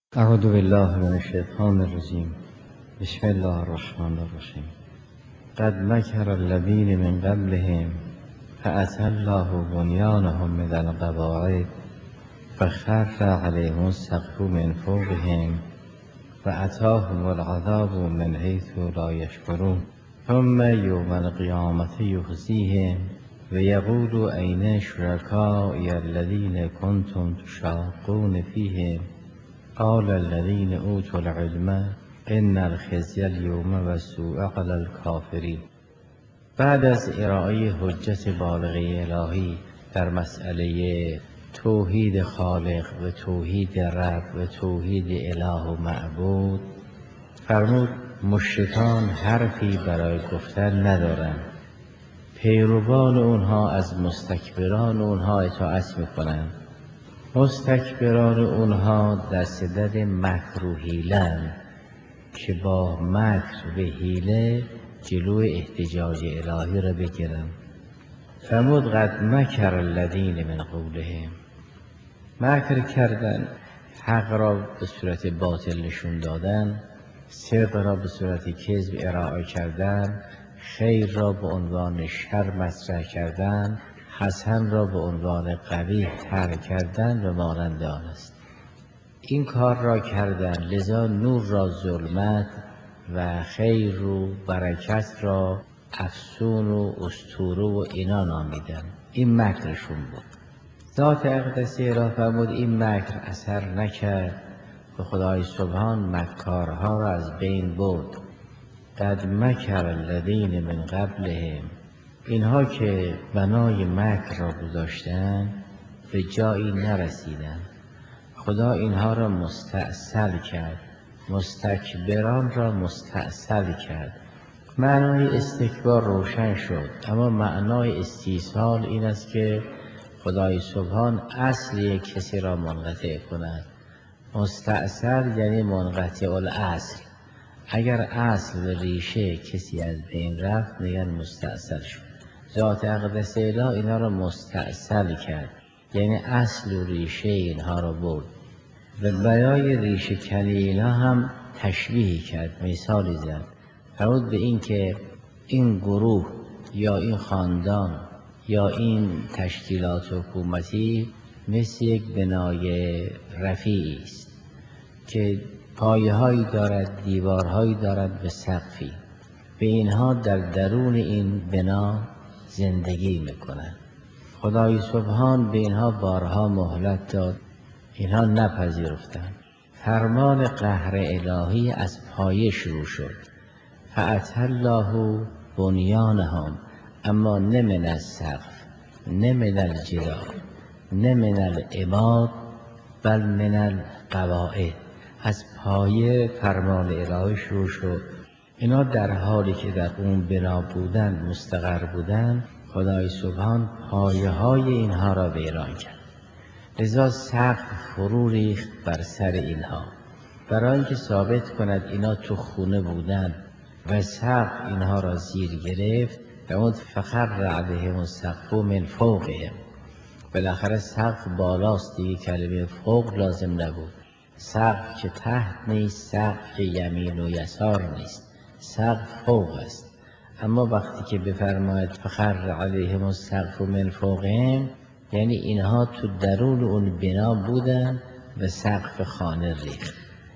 اعوذ بالله من الشیطان الرجیم. بسم الله الرحمن الرحیم. قد مکر الذین من قبلهم فأتى الله بنیانهم من القواعد فخر علیهم السقف من فوقهم وأتاهم العذاب من حیث لا یشعرون ثم یوم القیامة یخزیهم ویقول أین شرکایی الذین کنتم تشاقون فیهم قال الذین اوتوا العلم ان الخزي اليوم والسوء علی الکافرین. بعد از ارائه حجت بالغه الهی در مسئله توحید خالق و توحید رب و توحید اله و معبود، فرمود مشرکان حرفی برای گفتن ندارند. پیروان اونها از مستکبران اونها اطاعت میکنند. مستکبران اونها دست دد مکر و حیله‌اند که با مکر و حیله جلوی احتجاج الهی را بگیرند. فرمود قد مکر الذین من قبلهم، مکر کردن، حق را به صورت باطل نشون دادن، صدق را به صورت کذب ارائه کردن، خیر را به عنوان شر مطرح کردن، حسن را به عنوان قبیح ترک کردن و مانند آن است. این کار را کردن، لذا نور را ظلمت و خیر و برکت را افسون و اسطوره و اینا نامیدن. این مکرشون بود. ذات اقدسی را فرمود این مکر اثر نکرد و خدای سبحان مکارها را از بین برد. قد مکر الذین من قبلهم، اینها که بنای مکر را گذاشتن به جایی نرسیدن. خدا اینها را مستأصل کرد، مستکبران را مستأصل کرد. معنای استکبار روشن شد، اما معنای استیصال این است که خدای سبحان اصل یک کسی را منقطع کند. مستأصل یعنی منقطع الاصل. اگر اصل و ریشه کسی از بین رفت میگن مستأصل شد. ذات اقدس اله اینها را مستأصل کرد، یعنی اصل و ریشه اینها را برد و برای ریشه کنی اینها هم تشبیه کرد، مثالی زد. فرمود به این که این گروه یا این خاندان یا این تشکیلات حکومتی مثل یک بنای رفیعی است که پایه‌هایی دارد، دیوارهایی دارد به سقفی. به اینها در درون این بنا زندگی میکنند. خدای سبحان به اینها بارها مهلت داد، اینها نپذیرفتند. فرمان قهر الهی از پایه شروع شد. فأتى الله بنیانهم، اما نه من السقف، نه من الجدار، نه من العماد، بل من القواعد. از پایه فرمان الهی شروع شد. اینا در حالی که در اون بنا بودن، مستقر بودن، خدای سبحان پایه های اینها را ویران کرد. لذا سقف فرو ریخت بر سر اینها، برای اینکه ثابت کند اینا تو خونه بودن و سقف اینها را زیر گرفت. فرمود فخر علیهم السقف من فوقهم. بالاخره سقف بالاست دیگه، کلمه فوق لازم نبود. سقف که تحت نیست، سقف که یمین و یسار نیست، سقف فوق است. اما وقتی که بفرماید فخر علیهم السقف من فوقهم، یعنی اینها تو درون اون بنا بودن و سقف خانه ریخت.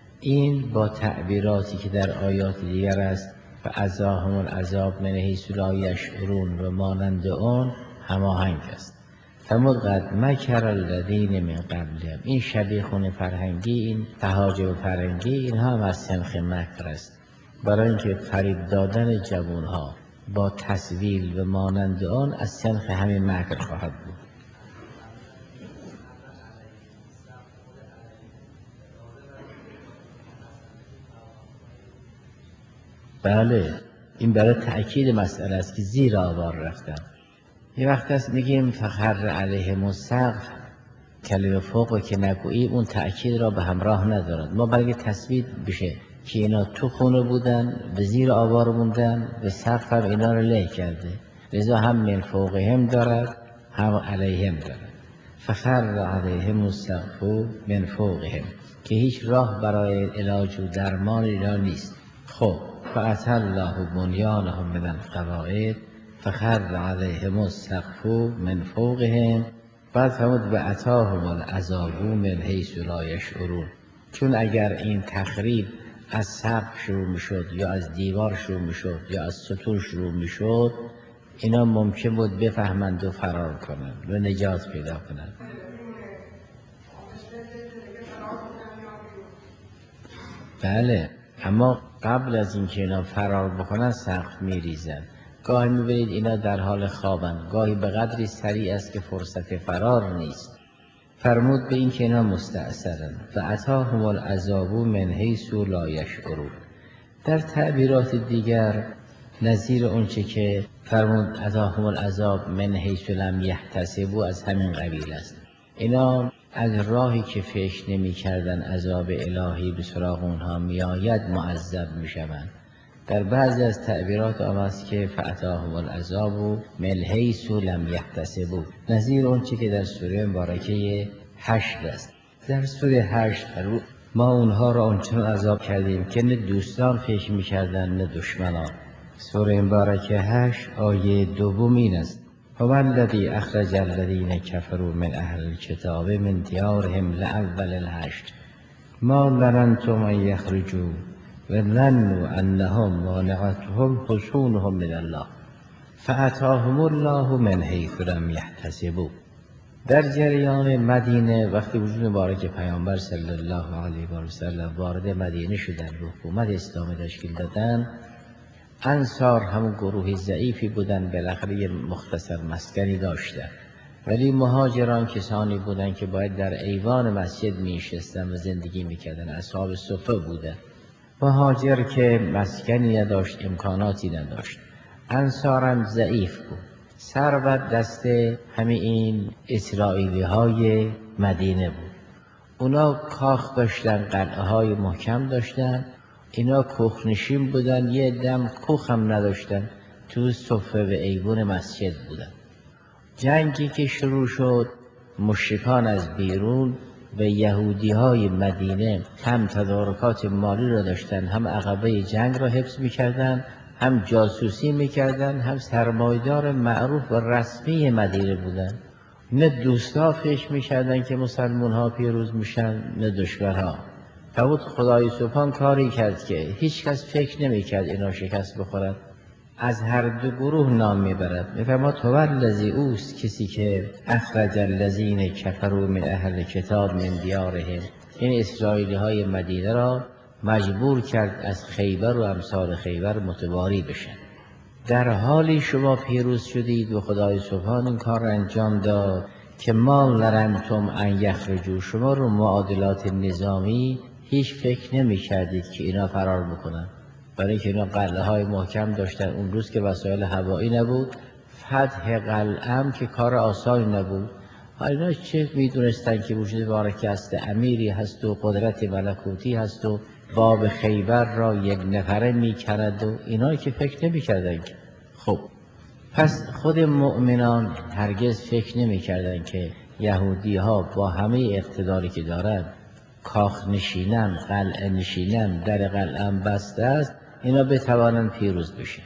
این با تعبیراتی که در آیات دیگر است و ازاهم العذاب من حیث لا یشعرون و مانند آن هماهنگ است. فرمود قد مکر الذین من قبلهم. این شبیخون فرهنگی، این تهاجم فرهنگی، اینها هم از سنخ مکر است. برای اینکه فریب دادن جوانها با تسویل و مانند آن از سنخ همین مکر خواهد بود. بله، این برای تأکید مسئله است که زیر آوار رفتن. یه وقت است میگیم فخر علیهم السقف، کلمه فوق که نگویی اون تأکید را به همراه ندارد. ما برای تثبیت بشه که اینا تو خونه بودن، به زیر آوار موندن و سقف هم اینا را له کرده، لذا هم من فوقهم دارد هم علیهم دارد. فخر علیهم السقف من فوقهم، که هیچ راه برای علاج و درمان اینا نیست. خب فأتی الله بنیانهم من القواعد فخر علیهم السقف من فوقهم. بعد فرمود و اتاهم العذاب من حیث لا یشعرون. چون اگر این تخریب از سقف شروع میشد یا از دیوار شروع میشد یا از ستون شروع میشد، اینا ممکن بود بفهمند و فرار کنند و نجات پیدا کنند. بله، اما قبل از اینکه اینا فرار بکنن سقف میریزن. گاهی میبینید اینا در حال خوابن، گاهی به قدری سریع است که فرصت فرار نیست. فرمود به این که اینا مستأثرن و اتاهم العذاب من حیث لا یشعرون. در تعبیرات دیگر نظیر اونچه که فرمود اتاهم العذاب من حیث لم یحتسبوا از همین قبیل است. اینا از راهی که فکر نمی کردن عذاب الهی به سراغ اونها می آید معذب می شوند. در بعضی از تعبیرات آمد که فاتاهم العذاب من حیث لم یحتسبوا، نظیر اونچه که در سوره مبارکه 8 است. در سوره 8 ما اونها را آنچنان عذاب کردیم که نه دوستان فکر می کردن نه دشمنان. سوره مبارکه 8 آیه 2 این است: هو الذی اخرج الذین کفروا من اهل الکتاب من دیارهم لاول الحشر ما ظننتم ان یخرجوا و ظنوا انهم مانعتهم حصونهم من الله فاتاهم الله من حیث لم یحتسبوا. در جریان مدینه وقتی وجود مبارک پیامبر صلی الله علیه و سلم وارد مدینه شدن و حکومت اسلامی تشکیل دادن، انصار همون گروه ضعیفی بودن، بالاخره مختصر مسکنی داشتن، ولی مهاجران کسانی بودن که باید در ایوان مسجد میشستن و زندگی میکردن، اصحاب صفه بودن. مهاجر که مسکنی نداشت، امکاناتی نداشت، انصارم ضعیف بود، ثروت دست همین این اسرائیلی های مدینه بود. اونا کاخ داشتن، قلعه های محکم داشتن، اینا کوخنشین بودن، یه دم کوخ هم نداشتن، تو صفه و ایوان مسجد بودن. جنگی که شروع شد، مشرکان از بیرون و یهودی های مدینه هم تدارکات مالی را داشتن، هم عقبه جنگ را حفظ میکردن، هم جاسوسی میکردن، هم سرمایدار معروف و رسمی مدینه بودن. نه دوستا فکر میکردن که مسلمان ها پیروز میشن نه دشمنها. فرمود خدای سبحان کاری کرد که هیچ کس فکر نمیکرد اینا شکست بخورد. از هر دو گروه نام میبرد. میفرماد هو الذی، اوست کسی که اخرج الذین کفروا من اهل کتاب من دیارهم، این اسرائیلی های مدینه را مجبور کرد از خیبر و امثال خیبر متواری بشن. در حالی شما پیروز شدید و خدای سبحان این کار را انجام داد که ما ظننتم ان یخرجوا، شما رو معادلات نظامی هیچ فکر نمی کردید که اینا فرار بکنن، برای که اینا قلعه های محکم داشتن. اون روز که وسایل هوایی نبود، فتح قلعه که کار آسانی نبود. اینا چه میدونستن که وجود مبارک است، امیری هست و قدرت ملکوتی هست و باب خیبر را یک نفره میکند و اینا که فکر نمیکردن که. خب پس خود مؤمنان هرگز فکر نمیکردن که یهودی ها با همه اقتداری که دارن، کاخ نشینن، قلعه نشینن، در قلعه بسته است، اینا بتوانن پیروز بشن.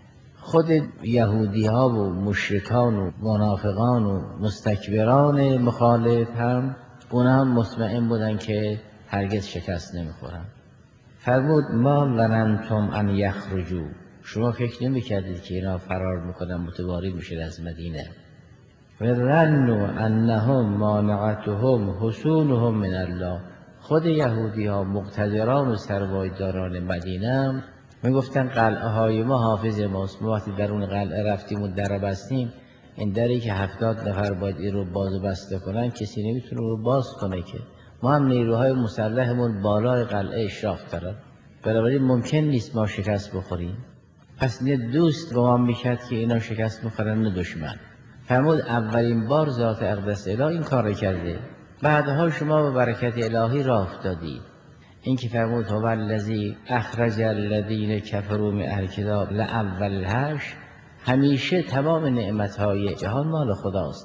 خود یهودی ها و مشرکان و منافقان و مستکبران مخالف هم اونا هم مطمئن بودن که هرگز شکست نمیخورن. فرمود ما ظننتم ان یخرجوا، شما فکر نمیکردید که اینا فرار میکنن، متواری میشن از مدینه. و ظنوا انهم مانعتهم حصونهم من الله، خود یهودی ها مقتدران و سرمایه‌داران مدینه میگفتن قلعه های ما حافظ ماست، ما وقتی در اون قلعه رفتیم و در بستیم، این دری که 70 نفر باید این رو باز و بسته کنن، کسی نمیتونه رو باز کنه که ما هم نیروهای مسلحمون بالای قلعه اشراف دارن، بنابراین ممکن نیست ما شکست بخوریم. پس نه دوست گمان میکرد که اینا شکست بخورن نه دشمن. فرمود اولین بار ذات اقدس اله این کار کرده، بعدها شما به برکت الهی راه افتادید. این که فرمود هو الذی اخرج الذین کفروا من اهل کتاب لاول الحشر، همیشه تمام نعمتهای جهان مال خداست.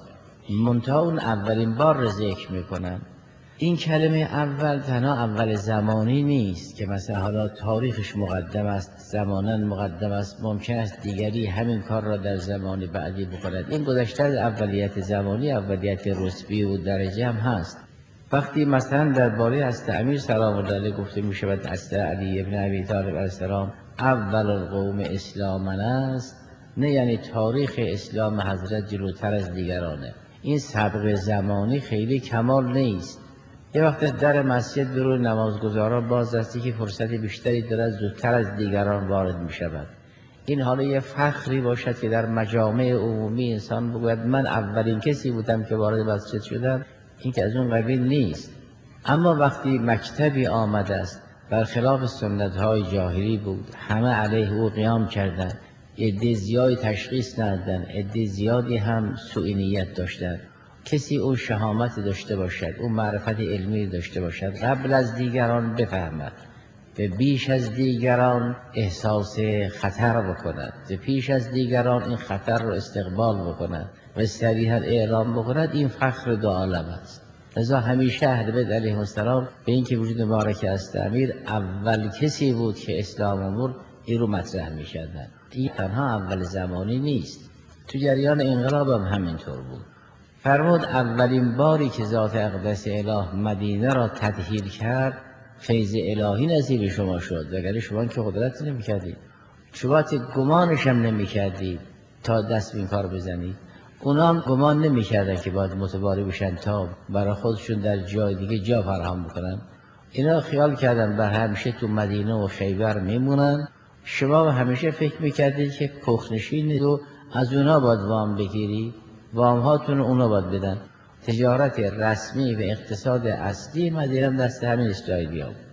منتها اون اولین بار رو ذکر میکنن. این کلمه اول تنها اول زمانی نیست که مثلا حالا تاریخش مقدم است، زمانا مقدم است، ممکن است دیگری همین کار را در زمان بعدی بکند. این گذشته از اولیت زمانی، اولیت رتبی و درجه هم هست. وقتی مثلا درباره حضرت امیر سلام الله علیه گفته می شود حضرت علی ابن ابی طالب علیه السلام اول القوم اسلاما است، نه یعنی تاریخ اسلام حضرت جلوتر از دیگرانه. این سبق زمانی خیلی کمال نیست. یه وقت در مسجد برای نمازگزاران باز هستی که فرصت بیشتری دارد زودتر از دیگران وارد می شود. این حالا یه فخری باشد که در مجامع عمومی انسان بگوید من اولین کسی بودم که وارد مسجد شدم، این که از اون قبیل نیست. اما وقتی مکتبی آمده است برخلاف سنت‌های جاهلی بود، همه علیه او قیام کردند، عده زیادی تشخیص ندادند، عده زیادی هم سوء نیت داشتند، کسی اون شهامت داشته باشد، اون معرفت علمی داشته باشد، قبل از دیگران بفهمد و بیش از دیگران احساس خطر بکند و پیش از دیگران این خطر رو استقبال بکند و صریحاً اعلام بکند، این فخر دو عالم است. لذا همیشه اهل بیت علیهم السلام به این که وجود مبارک است امیر اول کسی بود که اسلام آورد، این رو مطرح می‌کردند. این تنها اول زمانی نیست، تو جریان انقلاب هم همینطور بود. فرمود اولین باری که ذات اقدس اله مدینه را تطهیر کرد، فیض الهی نصیب شما شد، وگرنه شما که قدرت نمی‌کردید، شما گمانش هم نمی‌کردید تا دست به این کار بزنید. اونا هم گمان نمی‌کردن که باید متواری بشن تا برای خودشون در جای دیگه جا فراهم بکنن. اینا خیال کردن بر همیشه تو مدینه و خیبر میمونن. شما همیشه فکر می‌کردید که کوخنشینید و از اونا باید وام بگیرید، وام هاتون اونا باید بدن. تجارت رسمی و اقتصاد اصلی مدینه دست همین اسرائیلی‌ها بود.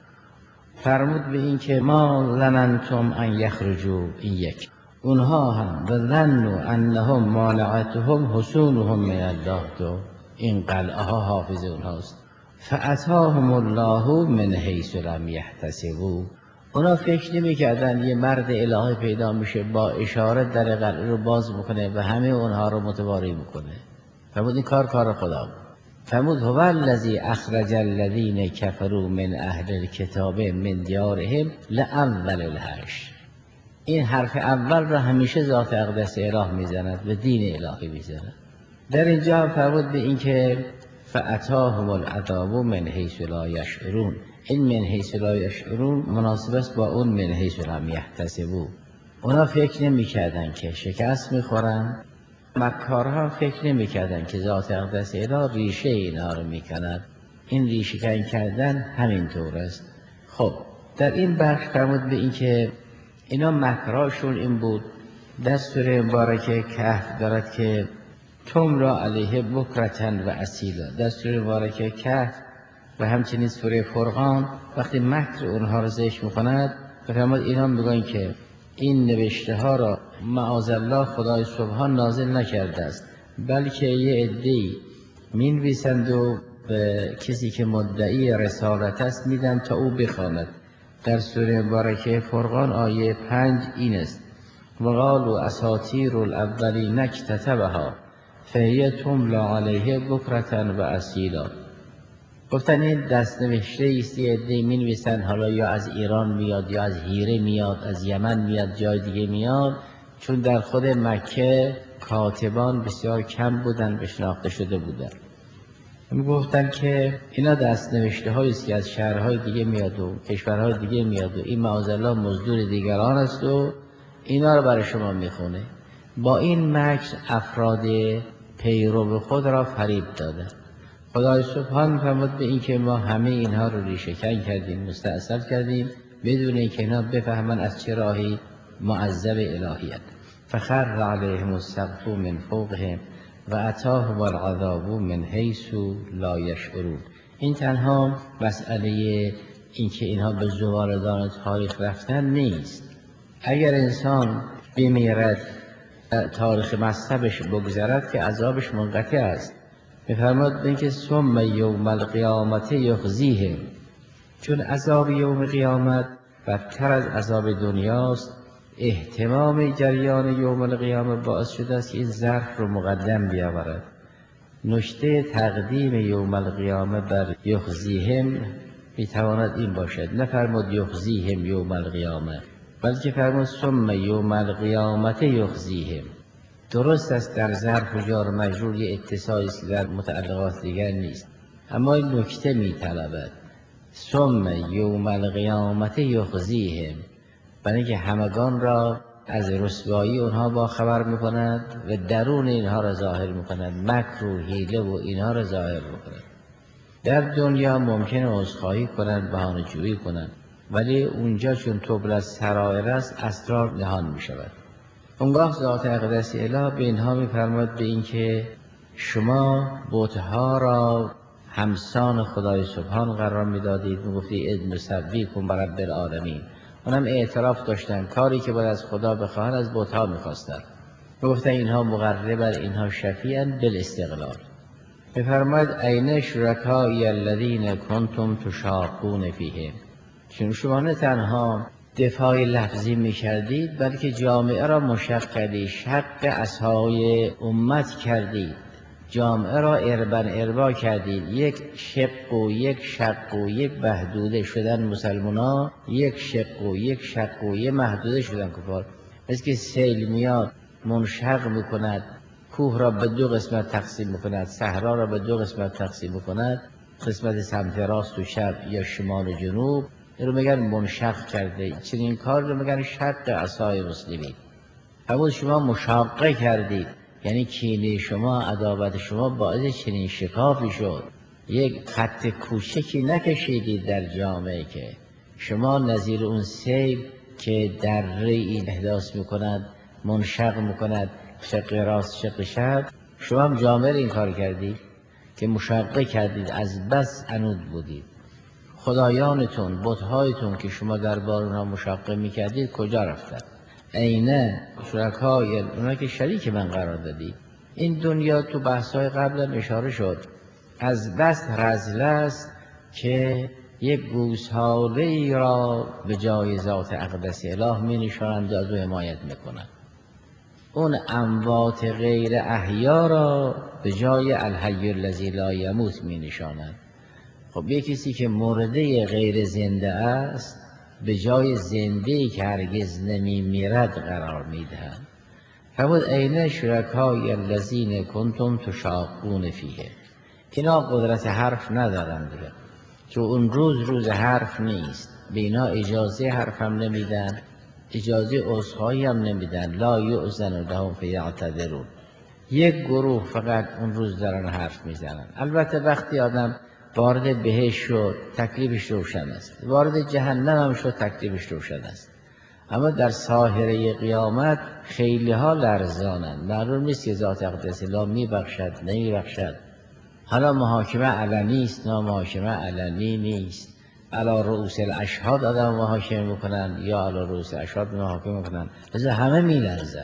فرمود به این که ما ظننتم ان یخرجوا، این یک، اونها هم ظنوا انهم مانعتهم حصونهم من الله، تو این قلعه ها حافظ اونهاست. فاتاهم الله من حیث لم یحتسبوا، اونا فکر نمی‌کردن یه مرد الهی پیدا میشه با اشاره در قلعه رو باز میکنه و همه اونها رو متواری میکنه. فرمود این کار خدا بود. فرمود هو الذی اخرج الذین کفروا من اهل الکتاب من دیارهم لاول الحشر. این حرف اول را همیشه ذات اقدس اله میزند و دین الهی میزند. در اینجا هم فرمود به این که فاتاهم العذاب من حیث لا یشعرون، این من حیث لا یشعرون مناسب است با اون من حیث لم یحتسبوا. اونا فکر نمی‌کردن که شکست می‌خورن، مکارها فکر نمی‌کردن که ذات اقدس اله ریشه اینا رو می‌کند. این ریشه کن کردن همینطور است. خب در این بخش فرمود به این که اینا مکراشون این بود. در سوره مبارکه کهف دارد که توم را علیه بکرتن و اصیلا، در سوره مبارکه کهف و همچنین سوره فرقان وقتی مکر اونها را ذکر می‌کند فرمود اینا میگن که این نوشته ها را معاذالله خدای سبحان نازل نکرده است، بلکه یه عده‌ای می‌نویسند و به کسی که مدعی رسالت است میدن تا او بخواند. در سوره مبارکه فرقان آیه 5 این است: وقالوا اساطیر الاولین اکتتبها فهی تملی علیه بکرة و اصیلا. گفتن این دست نوشته است، یه عده‌ای می‌نویسن، حالا یا از ایران میاد یا از هیره میاد، از یمن میاد، جای دیگه میاد، چون در خود مکه کاتبان بسیار کم بودن، بشناخته شده بودن. گفتن که اینا دست نوشته هایی است که از شهرهای دیگه میاد و کشورهای دیگه میاد و این معاذالله مزدور دیگران است و اینا رو برای شما میخونه. با این مکر افراد پیرو خود را فریب داده. خدای سبحان فرمود به این که ما همه اینها رو ریشه کن کردیم، مستأصل کردیم، بدون اینکه اینا بفهمن از چه راهی معذب الهیت. فخر علیهم السقف من فوقهم و اتاهم العذاب من حیث لا یشعرون. این تنها مسئله این که اینها به زواردان تاریخ رفتن نیست. اگر انسان بمیرد تاریخ مذهبش بگذرد که عذابش منقطع است. می‌فرماد این که ثم یوم القیامت یخزیهم، چون عذاب یوم قیامت بدتر از عذاب دنیاست. اهتمام جریان یوم القیامت باعث شده است که این ظرف رو مقدم بیاورد. نکته تقدیم یوم القیامه بر یخزیهم میتواند این باشد، نفرمود یخزیهم یوم القیامه، بلکه فرمود ثم یوم القیامت یخزیهم. درست است در ظرف و جار و مجرور یه اتصالی است که در متعلقات دیگر نیست، اما این نکته میطلبد ثم یوم القیامت یخزیهم، برای که همگان را از رسوایی اونها با خبر میکند و درون اینها را ظاهر میکند، مکر و حیله و اینها را ظاهر میکند. در دنیا ممکنه عذرخواهی کنند، بهانه جویی کنند، ولی اونجا چون تبل السرائر است اسرار نهان میشود. اونگاه ذات اقدس اله به اینها میفرماید به این که شما بتها را همسان خدای سبحان قرار میدادید، میگفتی اذ نسویکم برب العالمین. اونم اعتراف داشتن کاری که باید از خدا بخواهند از بتها میخواستند، میگفتن اینها مقرب، اینها شفیعاً بالاستقلال. میفرماید عین شرکای الذین کنتم تشاقون فیهم، چون شما نه تنها دفاع لفظی میکردید بلکه جامعه را مشق کردید، شق عصای امت کردید، جامعه را اربا کردید، یک شق و یک شق و یک محدوده شدن مسلمانان، یک شق و یک شق و یک محدوده شدن کفار. مثل که سیل میاد منشق میکند، کوه را به دو قسمت تقسیم میکند، صحرا را به دو قسمت تقسیم میکند، قسمت سمت راست و چپ یا شمال و جنوب، این رو میگن منشق کرده. چنین کار رو میگن شق عصای مسلمین. همون شما مشاقه کردید، یعنی کینه شما، عداوت شما باعث چنین شکافی شد. یک خط کوچکی نکشیدید در جامعه که شما نظیر اون سیل که در ری احداث میکند، منشق میکند، شق راست شق چپ، شما هم جامعه این کار کردید که مشاقه کردید، از بس عنود بودید. خدایانتون، بتهایتون که شما در بار اونها مشاقه میکردید کجا رفتن؟ عینه شرکای اونها که شریک من قرار دادید. این دنیا تو بحث‌های قبل اشاره شد، از بس رذل است که یک گوساله را به جای ذات اقدس اله می نشانند و از او حمایت میکنند. اون اموات غیر احیا را به جای الحی الذی لا یموت می نشانند. خب یک کسی که مرده غیر زنده است به جای زنده‌ای که هرگز نمی میرد قرار میدهند. فرمود عین شرکای الذین کنتم تشاقون فیه. اینا قدرت حرف ندارن دیگه، که اون روز حرف نیست، به اینا اجازه حرف هم نمیدن، اجازه عذرخواهی هم نمیدن. لا یؤذن لهم فیعتذرون. یک گروه فقط اون روز دارن حرف میزنن. البته وقتی آدم وارد بهشت شد تکلیفش روشن است، وارد جهنم هم شد تکلیفش روشن است، اما در ساحره قیامت خیلی ها لرزانند. معلوم نیست که ذات اقدس اله میبخشد نمیبخشد. حالا محاکمه علنی است، نه محاکمه علنی نیست. علی رؤوس الاشهاد آدم محاکمه میکنن یا علی رؤوس الاشهاد محاکمه میکنن، لذا همه میلرزن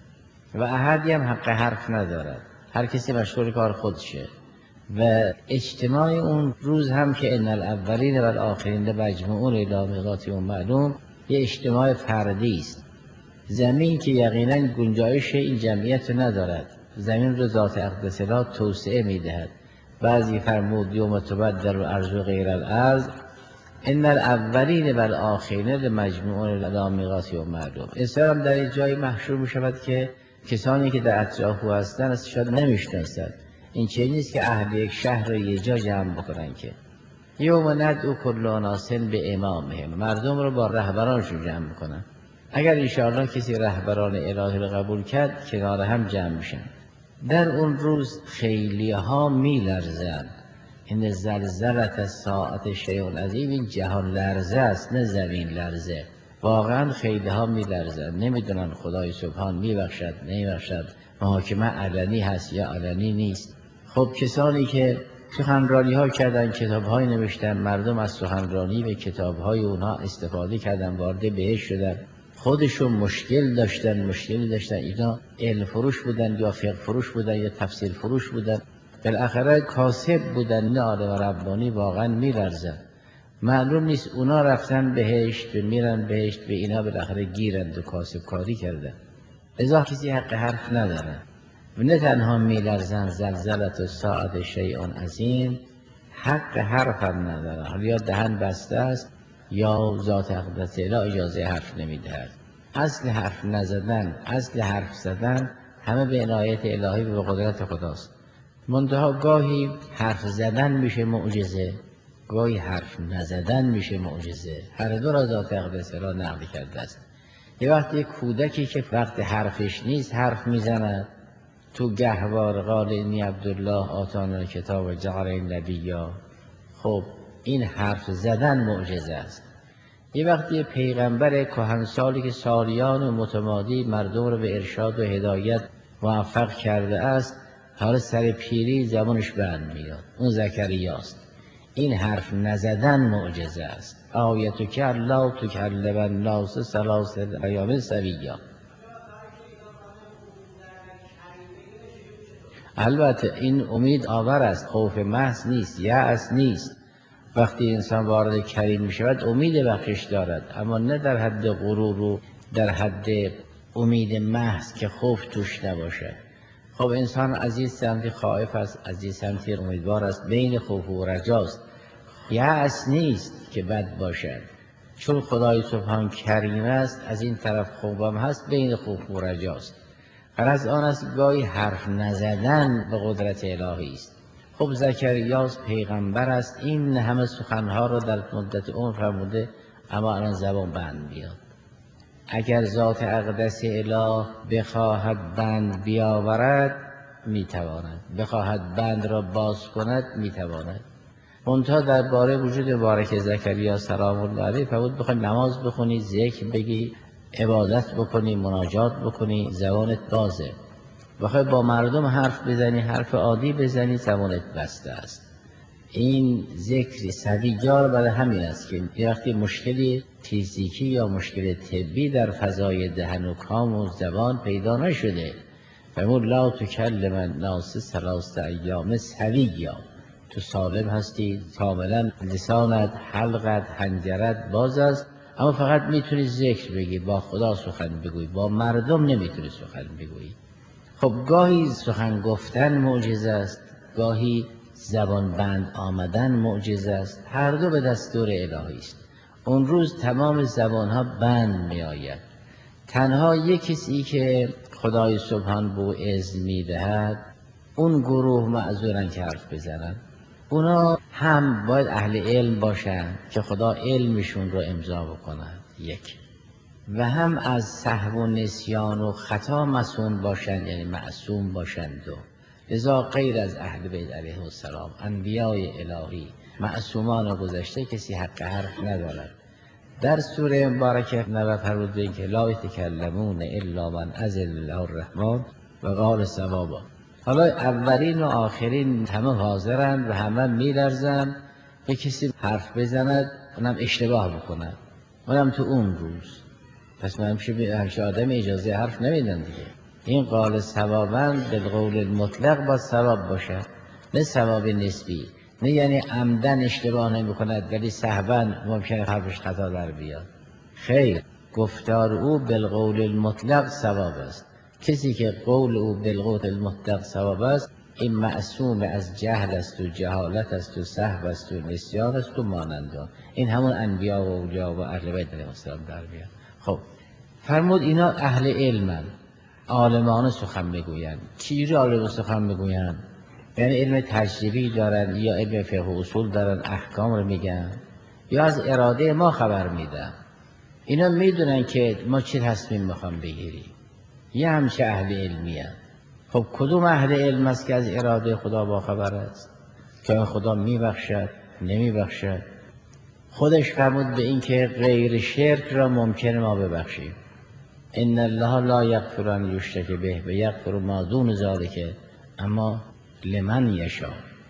و احدی هم حق حرف ندارد، هر کسی مشغول کار خودشه. و اجتماع اون روز هم که ان الاولین و الاخرین مجموعون الی میقات یوم معلوم، یه اجتماع فردی است. زمین که یقینا گنجایش این جمعیت ندارد، زمین رو ذات اقدس اله توسعه میدهد. بعضی فرمود یوم تبدل الارض غیر الارض، ان الاولین و الاخرین مجموعون الی میقات یوم معلوم. انسان در این جای محشور میشود که کسانی که در اطراف او هستند از شاید نمیشناسند. این چه نیست که اهل یک شهر رو یه جا جمع بکنن که یوم ندعو کل اناس به امامهم، مردم رو با رهبرانشون جمع بکنن. اگر انشاءالله کسی رهبران الهی رو قبول کرد کنار هم جمع میشن. در اون روز خیلی ها میلرزن. این زلزلت الساعه شیء عظیم، این جهان لرزه است نه زمین لرزه. واقعا خیلی ها میلرزن، نمیدونن خدای سبحان میبخشد نمیبخشد، محاکمه علنی هست یا علنی نیست. خب کسانی که سخنرانی ها کردن، کتاب های نوشتن، مردم از سخنرانی و کتاب های اونها استفاده کردن، وارد بهشت شدن، خودشون مشکل داشتن. اینا علم فروش بودن یا فقه فروش بودن یا تفسیر فروش بودن، بالاخره کاسب بودن. نه عالم ربانی واقعا میلرزن. معلوم نیست اونا رفتن بهشت، میرن بهشت، به اینا بالاخره گیرند و کاسب کاری کردن. لذا کسی حق حرف نداره. نه تنها میلرزن، زلزلت الساعة شیء عظیم، حق حرف هم نداره، حالا یا دهن بسته است یا ذات اقدس اله اجازه حرف نمیدهد. اصل حرف نزدن، اصل حرف زدن همه به عنایت الهی و به قدرت خداست. منتها گاهی حرف زدن میشه معجزه، گاهی حرف نزدن میشه معجزه. هر دو را ذات اقدس اله نقل کرده است. یه وقتی کودکی که وقت حرفش نیست حرف میزند، تو گهوار قال اینی عبدالله آتانا کتاب و جعلنی نبیا، خب این حرف زدن معجزه است. یه وقتی پیغمبر کهنسالی که سالیان متمادی مردم رو به ارشاد و هدایت موفق کرده است، حالا سر پیری زبانش بند میاد، اون زکریاست. این حرف نزدن معجزه است. آیتو که الله تکلم الناس ثلاث ایام سویا. البته این امید آور است، خوف محض نیست، یأس نیست. وقتی انسان وارد کریم می شود امید بخشش دارد، اما نه در حد غرور و در حد امید محض که خوف توش نباشد. خب انسان از این سمتی خائف است، از این سمتی امیدوار است، بین خوف و رجاست. یأس نیست که بد باشد، چون خدای سبحان کریم است، از این طرف خوفم هست، بین خوف و رجاست. غرض آن است گاهی حرف نزدن به قدرت الهی است. خب زکریاس پیغمبر است، این همه سخنها رو در مدت عمر فرموده، اما الان زبان بند بیاد. اگر ذات اقدس اله بخواهد بند بیاورد میتواند، بخواهد بند را باز کند میتواند. منتها درباره وجود مبارک زکریا سلام الله علیه فرمود بخوای نماز بخونی، ذکر بگی، عبادت بکنی، مناجات بکنی، زبانت بازه. بخوای با مردم حرف بزنی، حرف عادی بزنی، زبانت بسته است. این ذکر سویجار برای همین است که یه وقتی مشکلی فیزیکی یا مشکل طبی در فضای دهن و کام و زبان پیدا نشده، فرمود لا تکلم الناس ثلاث ایام سویا، تو سالم هستی، کاملا لسانت، حلقت، حنجرت باز است، اما فقط میتونی ذکر بگی، با خدا سخن بگوی، با مردم نمیتونی سخن بگویی. خب گاهی سخن گفتن معجزه است، گاهی زبان بند آمدن معجزه است، هر دو به دستور الهی است. اون روز تمام زبانها بند می آید. تنها یک کسی که خدای سبحان بو اذن می دهد، اون گروه معذورن که حرف بزنن. اونا هم باید اهل علم باشن که خدا علمشون رو امضا بکنن، یک، و هم از سهو و نسیان و خطا معصوم باشند، یعنی معصوم باشند. دو، لذا غیر از اهل بیت علیه السلام، انبیای الهی، معصومان گذشته، کسی حق حرف ندارد. در سوره مبارکه نبه فرمود که لا یتکلمون الا من اذن له الرحمن و قال صوابا. حالا اولین و آخرین همه حاضرند و همه میلرزند که کسی حرف بزند اونم اشتباه بکند، اونم تو اون روز. پس من همشه آدم اجازه حرف نمیدن دیگه. این قال ثوابند بالقول المطلق با ثواب باشه، نه ثواب نسبی، نه یعنی عمدن اشتباه نمی کند ولی سهوا ممکنه حرفش خطا در بیاد. خیر، گفتار او بالقول المطلق ثواب است. کسی که قول او بالقول المطلق ثواب است، این معصوم از جهل است و جهالت است و سهو است و نسیان است و مانندان. این همون انبیا و اولیا و اهل بیت علیهم السلام در بیاد. خب فرمود اینا اهل علمن، عالمان سخن میگویند. چیزی عالم سخن میگویند؟ یعنی علم تجربی دارن یا علم فقه و اصول دارن، احکام رو میگن، یا از اراده ما خبر میدن. اینا میدونن که ما چی تصمیم میخوام بگیریم، یه همچه اهل علمی هست. خب کدوم اهل علم است که از اراده خدا با خبر است، که خدا میبخشد نمیبخشد؟ خودش فرمود به این که غیر شرک را ممکنه ما ببخشیم. ان الله لا یغفر ان یشرک به و یغفر ما دون ذلک اما لمن یشاء.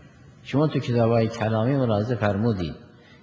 شما تو کتاب‌های کلامی ملاحظه فرمودید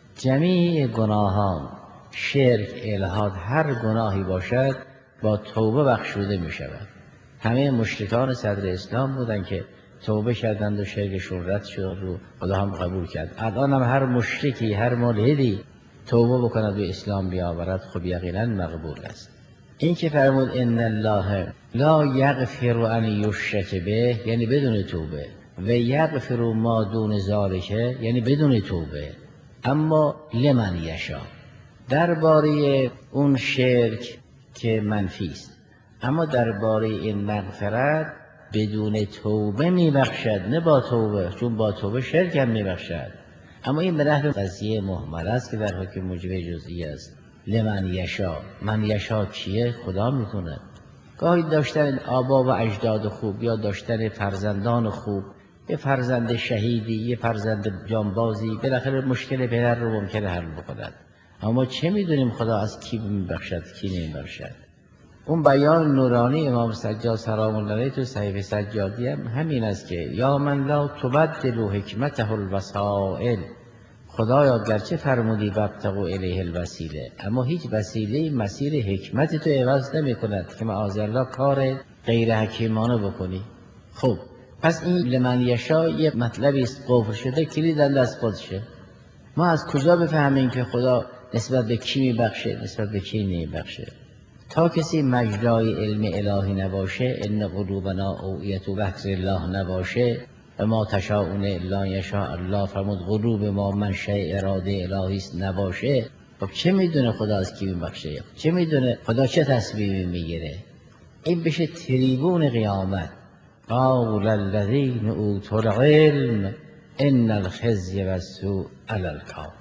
جمیع گناهان، شرک، الحاد، هر گناهی باشد با توبه بخشوده می شود. همه مشرکان صدر اسلام بودن که توبه کردند و شرکشون رد شد و خدا هم قبول کرد. الان هم هر مشرکی، هر ملحدی توبه بکند و اسلام بیاورد، خب یقینا مقبول است. این که فرمود ان الله لا یغفر ان یشرک به یعنی بدون توبه و یغفر ما دون ذلک یعنی بدون توبه، اما لمن یشاء درباره اون شرک که منفی است، اما درباره این مغفرت بدون توبه میبخشد نه با توبه، چون با توبه شرک هم میبخشد. اما این به نحو قضیه محمل است که در حکم موجب جزئی است. لمن یشاء، من یشاء کیه؟ خدا میتونه. گاهی داشتن آبا و اجداد خوب یا داشتن فرزندان خوب، یه فرزند شهیدی، یه فرزند جانبازی، بالاخره مشکل پدر رو ممکنه حل بکند. اما چه میدونیم خدا از کی میبخشد کی نمیبخشد؟ اون بیان نورانی امام سجاد سلام الله علیه تو صحیفه سجادی هم همین است که یا من لا تبدل حکمته الوسائل، خدایا گرچه فرمودی وابتغوا الیه الوسیله، اما هیچ وسیله مسیر حکمت تو عوض نمی کند که معاذالله کار غیر حکیمانه بکنی. خب پس این لمن یشاء یه مطلبی است قفل شده، کلید دست خودشه. ما از کجا بفهمیم که خدا نسبت به کی میبخشه نسبت به کی نمیبخشه؟ تا کسی مجرای علم الهی نباشه، ان قلوبنا اوعیة بحر الله نباشه و ما تشاءون الا یشاء الله، فرمود قلوب ما منشأ اراده الهی است نباشه، خب چه میدونه خدا از کی میبخشه؟ چه میدونه خدا چه تصمیمی میگیره؟ این بشه تریبون قیامت. قال الذین اوتوا العلم ان الخزي والسوء علی الکافرین.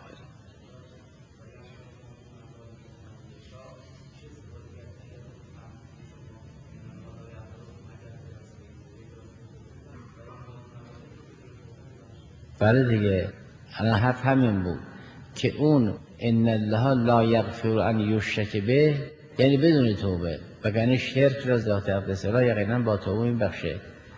بله دیگه، الان حرف همین بود که اون ان الله لا یغفر ان یشرک به یعنی بدون توبه، وگرنه شرک را ذات اقدس را یقینا با توبه میبخشه.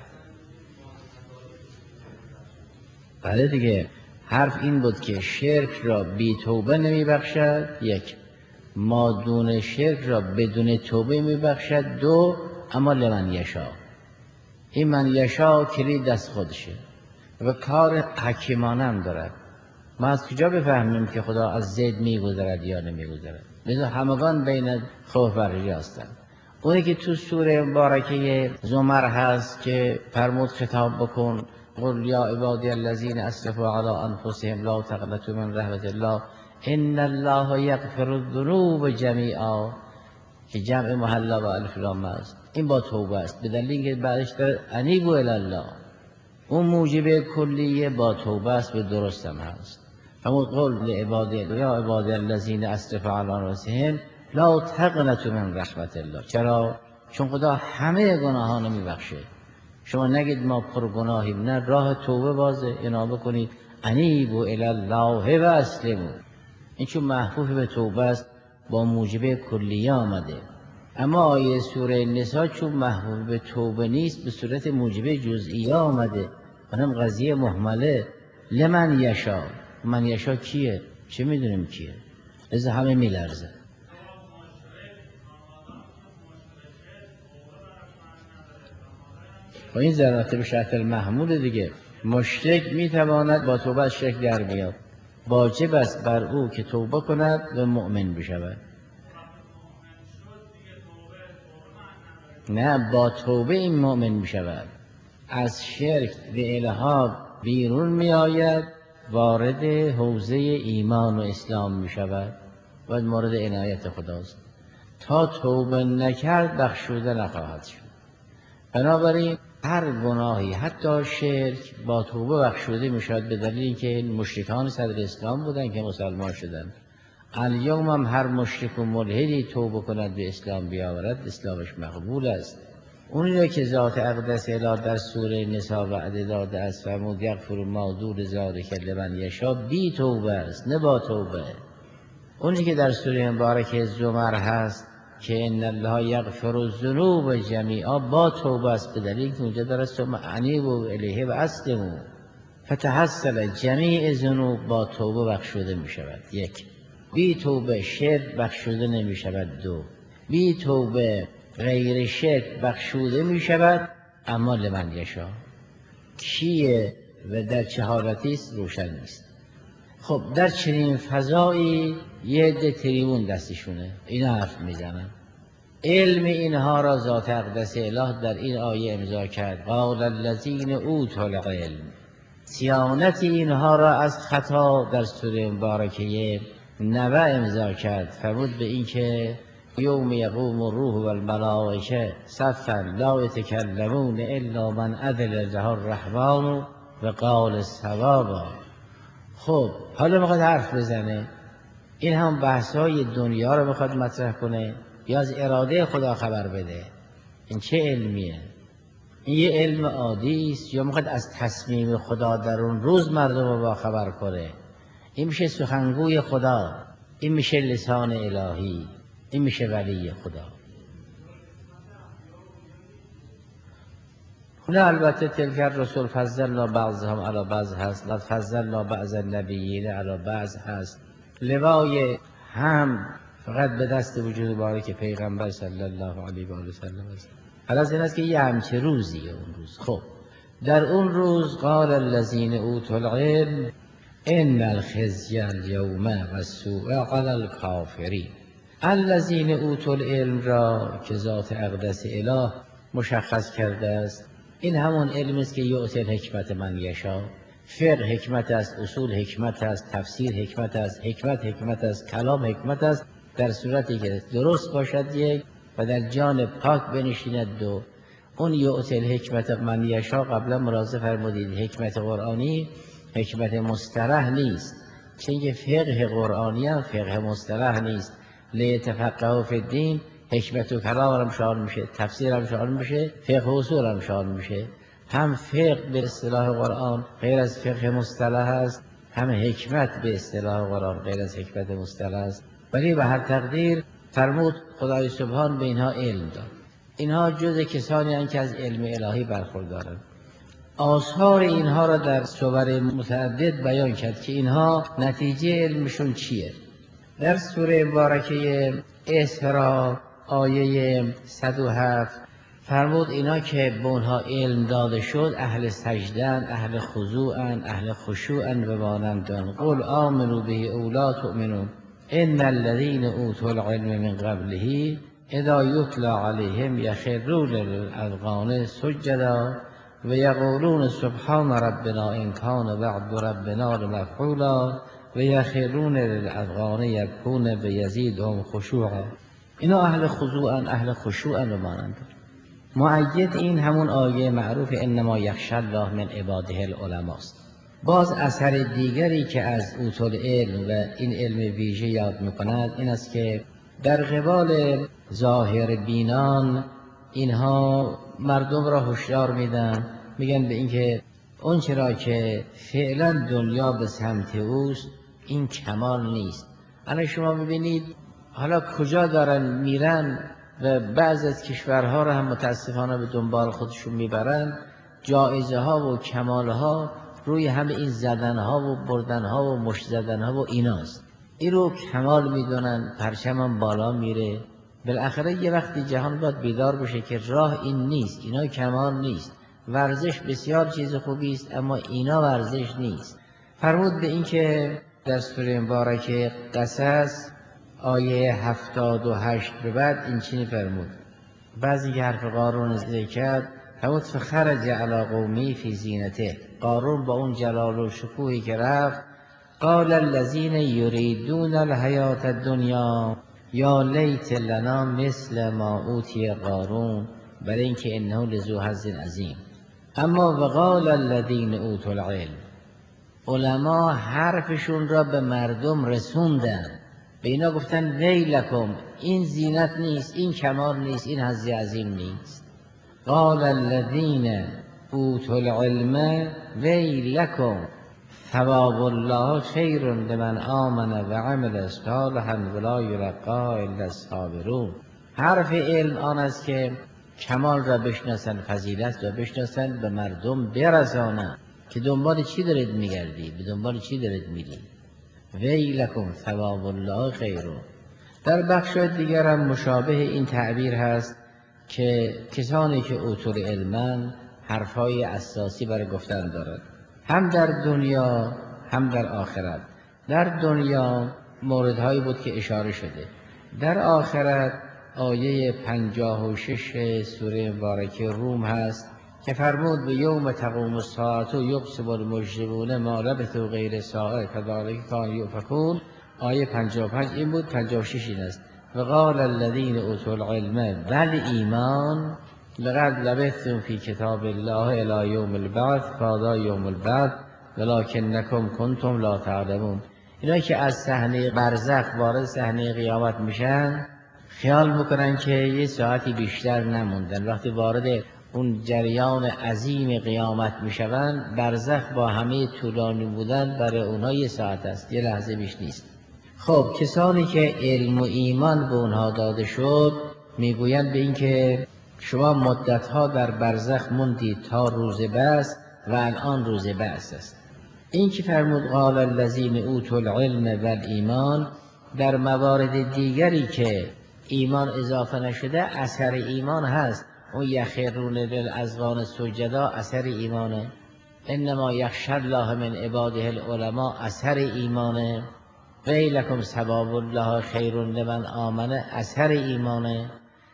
بله دیگه، حرف این بود که شرک را بی توبه نمیبخشد، یک، ما دون شرک را بدون توبه میبخشد، دو، اما لمن یشاء. این من یشاء کلید دست خودشه و کار حکیمانه هم دارد. ما از کجا بفهمیم که خدا از زید میگذرد یا نمیگذرد؟ لذا همگان بین خوف و رجا هستند. اونی که تو سوره مبارکه زمر هست که فرمود خطاب بکن قل یا عبادی الذین اسرفوا علی انفسهم لا تقنطوا من رحمت الله ان الله یغفر الذنوب جمیعا، که جمع محلا و الف لام است. این با توبه است، به دلیل اینکه بعدش داره انیبوا الی الله. اون موجب کلیه با توبه است، به درست هم هست. همون قول لعبادی یا عبادی الذین اسرفوا علی انفسهم لا تقنطوا من رحمت الله. چرا؟ چون خدا همه گناهان میبخشه. شما نگید ما پر گناهیم، نه، راه توبه بازه، انابه کنید انیبوا الی الله و اسلموا. این چون محفوف به توبه است با موجب کلیه آمده. اما آیه سوره نساء چون محفوف به توبه نیست، به صورت موجب جزئیه آمده، اونم قضیه محمله. لمن یشاء، من یشاء کیه؟ چه میدونیم کیه؟ لذا همه میلرزه. و این ذرات به شرط المحمول دیگه. مشرک میتواند با توبه از شرک در بیاد، واجب است بر او که توبه کند و مؤمن بشود. نه، با توبه این مؤمن میشود، از شرک به الحاد بیرون می آید، وارد حوزه ایمان و اسلام می شود و مورد عنایت خداست. تا توبه نکرد بخشوده نخواهد شد. بنابراین هر گناهی حتی شرک با توبه بخشوده می شود، به دلیل اینکه مشرکان صدر اسلام بودن که مسلمان شدن. الیوم هم هر مشرک و ملحدی توبه کند به اسلام بیاورد، اسلامش مقبول است. اونی را که ذات اقدس اله در سوره نساء وعده داده است، فرمود یغفر ما دون ذلک لمن یشاء، بی توبه است نه با توبه. اونی که در سوره مبارکه زمر هست که ان الله یغفر الذنوب جمیعا، با توبه است، به دلیل که اونجا داره ثم انیبوا الیه و اسلموا، فتحصل جمیع ذنوب با توبه بخشوده می شود. یک، بی توبه شرک بخشوده نمی شود. دو، بی توبه غیر شرک بخشوده می شود، اما لمن یشاء کیه و در چه حالتی است روشن نیست. خب در چنین فضایی یه عده تریبون دستشونه، این حرف میزنن علم اینها را ذات اقدس اله در این آیه امضا کرد. قال الذین اوتوا العلم، صیانت اینها را از خطا در سوره مبارکه نبأ امضا کرد. فرمود به این که یوم یقوم الروح والملائکه صفا لا یتکلمون الا من اذن له الرحمن و قال صوابا. خب حالا میخواد حرف بزنه، این هم بحث‌های دنیا رو میخواد مطرح کنه یا از اراده خدا خبر بده؟ این چه علمیه؟ این یه علم عادی است یا میخواد از تصمیم خدا در اون روز مردم رو با خبر کنه؟ این میشه سخنگوی خدا، این میشه لسان الهی، این میشه ولی خدا. نه البته تلک الرسل فضلنا بعضهم علی بعض هست، و فضلنا بعض النبیین علی بعض هست. لوای هم فقط به دست وجود بارک پیغمبر صلی الله علیه و آله و سلم است. حالا این است که یه همچه روزیه اون روز. خب در اون روز قال الذین اوتوا العلم ان الخزی اليوم والسوء علی الکافرین. الذین اوتوا العلم را که ذات اقدس اله مشخص کرده است، این همون علم است که یؤتی الحکمت من یشاء. فقه حکمت است، اصول حکمت است، تفسیر حکمت است، حکمت است، کلام حکمت است، در صورتی که درست باشد یک و در جان پاک بنشیند دو. اون یؤتی الحکمت من یشاء قبلا ملاحظه فرمودید حکمت قرآنی حکمت مصطلح نیست، چون فقه قرآنی هم فقه مصطلح نیست. لیتفقهوا فی الدین حکمت و کلام هم شامل میشه، تفسیر هم شامل میشه، فقه و اصول هم شامل میشه. هم فقه به اصطلاح قرآن غیر از فقه مصطلح است، هم حکمت به اصطلاح قرآن غیر از حکمت مصطلح است. ولی به هر تقدیر فرمود خدای سبحان به اینها علم داد. اینها جز کسانی هستند که از علم الهی برخوردارند. آثار اینها را در صور متعدد بیان کرد که اینها نتیجه علمشون چیه. در سوره مبارکه اسراء آیه 107 فرمود اینا که به اونها علم داده شد اهل سجدن، اهل خضوعن، اهل خشوعن و مانندان. قل آمنوا به او لا تؤمنون ان الذین اوتوا العلم من قبله اذا یتلی علیهم یخرون للاذقان سجدا و یقولون سبحان ربنا ان کان وعد ربنا لمفعولا و یخرون للاذقان یبکون و یزیدهم خشوعا. اینا اهل خضوعن، اهل خشوعن و مانند. مؤید این همون آیه معروف انما یخشی الله من عباده العلماء است. باز اثر دیگری که از اوتوا العلم و این علم ویژه یاد میکند این است که در قبال ظاهر بینان اینها مردم را هشدار میدن، میگن به اینکه اون چرا که فعلا دنیا به سمت اوست این کمال نیست. الان شما ببینید حالا کجا دارن میرن و بعض از کشورها را هم متاسفانه به دنبال خودشون میبرن. جایزه ها و کمال ها روی همه این زدن ها و بردن ها و مشت زدن ها و ایناست. این رو کمال میدونن، پرچم بالا میره. بالاخره یه وقتی جهان باید بیدار بشه که راه این نیست، اینا کمال نیست. ورزش بسیار چیز خوبی است اما اینا ورزش نیست. فرمود به این که در سوره مبارکه قصص آیه 78 به بعد این چنین فرمود. بعضی که حرف قارون ذکر کرد فرمود فخرج علی قومی فی زینته. قارون با اون جلال و شکوهی که رفت قال الذین یریدون الحیات الدنیا یا لیت لنا مثل ما اوتی قارون، برای اینکه انه لذو حظ عظیم. اما وقال الذین اوتوا العلم، علما حرفشون را به مردم رسوندن، به اینا گفتن ویلکم، این زینت نیست، این کمال نیست، این حظ عظیم نیست. قال الذین اوتوا العلم ویلکم ثواب الله خیر لمن آمن و عمل صالحا ولا یلقاها الا الصابرون. حرف علم آن است که کمال را بشناسن، فضیلت را بشناسن، به مردم برسانن که دنبال چی دارید میگردید، به دنبال چی دارید میرید. ویلکم ثواب الله خیر. در بخش دیگر هم مشابه این تعبیر هست که کسانی که اوتوا العلم حرفهای اساسی برای گفتن دارند، هم در دنیا هم در آخرت. در دنیا موردهایی بود که اشاره شده، در آخرت آیه 56 سوره مبارکه روم هست که فرمود به یوم تقوم الساعة یقسم المجرمون ما لبثوا غیر ساعة کذلک کانوا یؤفکون. آیه 55 این بود، 56 این است. و قال الذین اوتوا العلم والایمان لقد لبثتم فی کتاب الله الی یوم البعث فهذا یوم البعث ولکنکم کنتم لا تعلمون. اینایی که از صحنه برزخ وارد صحنه قیامت میشن خیال میکنن که یه ساعتی بیشتر نموندن. وقتی وارد اون جریان عظیم قیامت میشوند، برزخ با همه طولانی بودن برای اونها یه ساعت است، یه لحظه بیش نیست. خب کسانی که علم و ایمان به اونها داده شد میگویند به این که شما مدتها در برزخ موندید تا روز بعث و الان روز بعث است. این که فرمود قال الذین اوتوا العلم والایمان، در موارد دیگری که ایمان اضافه نشده اثر ایمان هست. اون یخرون للاذقان سجدا اثر ایمانه، انما یخشی الله من عباده العلماء اثر ایمانه، ویلکم ثواب الله خیر لمن آمن اثر ایمانه.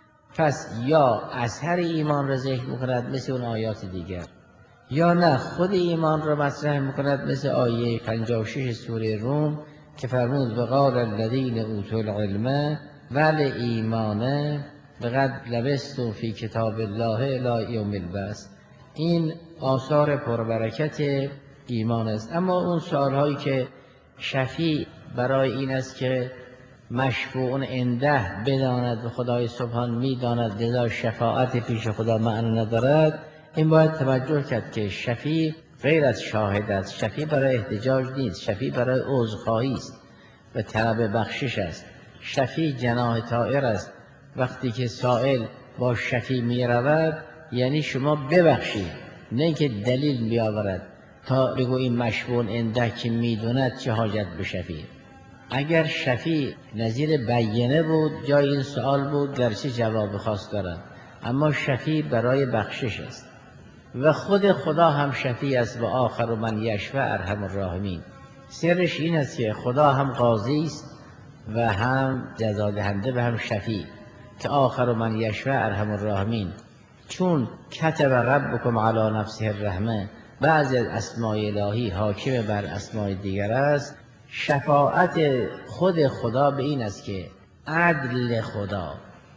پس یا اثر ایمان را ذکر میکند مثل اون آیات دیگر، یا نه خود ایمان را مطرح میکند مثل آیه 56 سوره روم که فرمود وقال الذین اوتوا العلم والایمان لقد لبثتم فی کتاب الله الی یوم البعث. این آثار پربرکت ایمان است. اما اون سوالهایی که شفیع برای این است که مشفوع عنده بداند و خدای سبحان میداند، لذا شفاعت پیش خدا معنی ندارد، این باید توجه کرد که شفیع غیر از شاهد است. شفیع برای احتجاج نیست، شفیع برای عذرخواهی است و طلب بخشش است. شفیع جناح طائر است. وقتی که سائل با شفیع می رود یعنی شما ببخشید، نه که دلیل بیاورد تا بگو این مشفوع عنده که میدوند چه حاجت به شفیع. اگر شفیع نظیر بیینه بود جای این سوال بود در چه جواب خاص دارد، اما شفیع برای بخشش است و خود خدا هم شفیع است و آخر من یشفع ارحم الراحمین. سرش این است که خدا هم قاضی است و هم جزا دهنده و هم شفیع، که آخر من یشفع ارحم الراحمین. چون کتب ربکم علی نفسه الرحمه، بعضی از اسماء الهی حاکم بر اسماء دیگر است. شفاعت خود خدا به این است که عدل خدا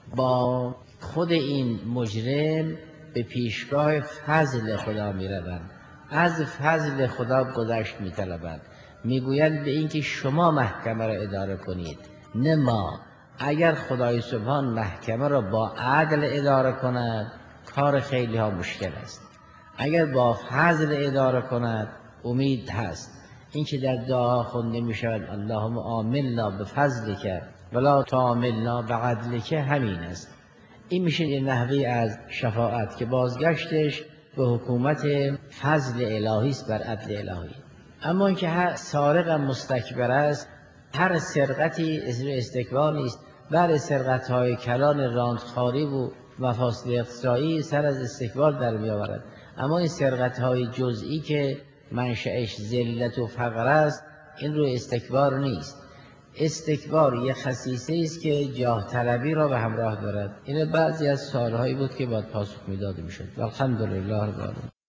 با خود این مجرم به پیشگاه فضل خدا می روند، از فضل خدا گذشت می طلبند، می گویند به این که شما محکمه را اداره کنید نه ما. اگر خدای سبحان محکمه را با عدل اداره کند کار خیلی ها مشکل است، اگر با فضل اداره کند امید هست. این که در دعا خونده می شود اللهم آملنا بفضلک ولا تعاملنا بعدلک، همین است. این میشه یه نحوی از شفاعت که بازگشتش به حکومت فضل الهی است بر عدل الهی. اما اینکه هر سارق مستکبر است، هر سرقتی استکبار نیست، بر سرقت‌های کلان راندخاری و مفاسد اقتصادی سر از استکبار در می‌آورد. اما این سرقت‌های جزئی که منشأش ذلت و فقر است این رو استکبار نیست. استکبار یه خصیصه است که جاه طلبی را به همراه دارد. این بعضی از سوال‌هایی بود که باید پاسخ می‌داده می‌شد. الحمدلله رب العالمین.